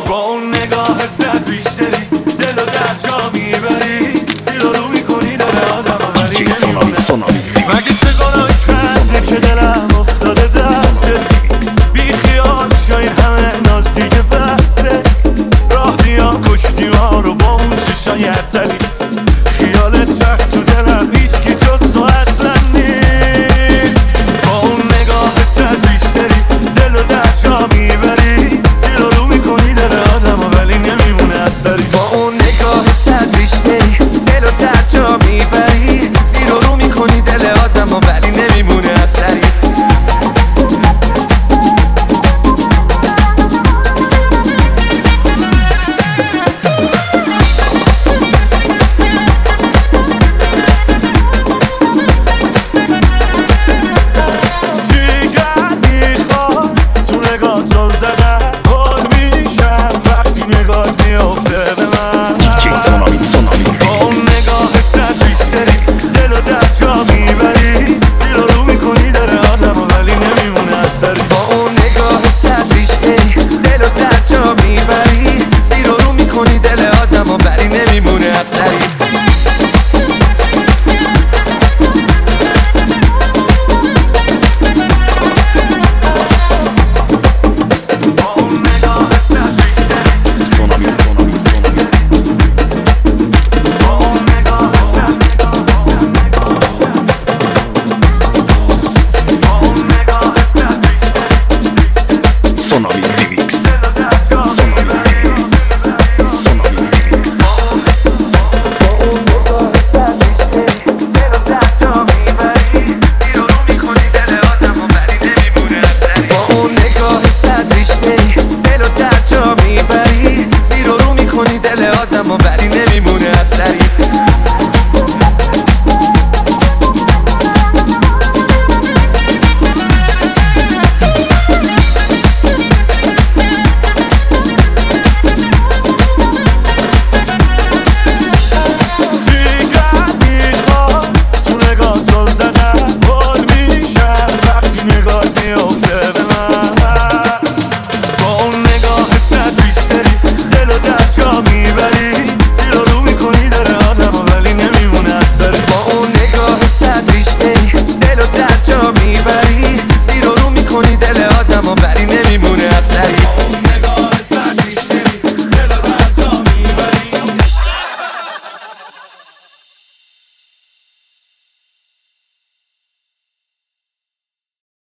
با اون نگاه صد بیشتری دل و در جا میبری، زیر و رو میکنی دل آدم ولی نمیمونه. مگه چه گناهی کرده که دلم افتاده دسته، بی خیال شاید همه نزدیک بسته، راه بیا کشتی ما رو با اون چشای عسلیت، خیالت چخت تو دلم هیچکی جز تو اصلا نیست. با اون نگاه صد بیشتری دل و در جا میبری، زیر و رو میکنی دل آدم ولی نمیمونه اثری. با اون نگاه صد بیشتری دل و در جا میبری، زیر و رو میکنی دل آدم ولی نمیمونه اثری. ولی نمیمونه اثری. دل و در جا میبری، زیر و رو میکنی دل آدم ولی نمیمونه اثری.